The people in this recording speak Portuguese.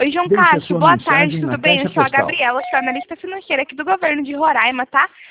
Oi, João Deixe a Cássio, sua boa mensagem tarde, na tudo bem? caixa Eu sou a postal. Gabriela, sou analista financeira aqui do governo de Roraima, tá?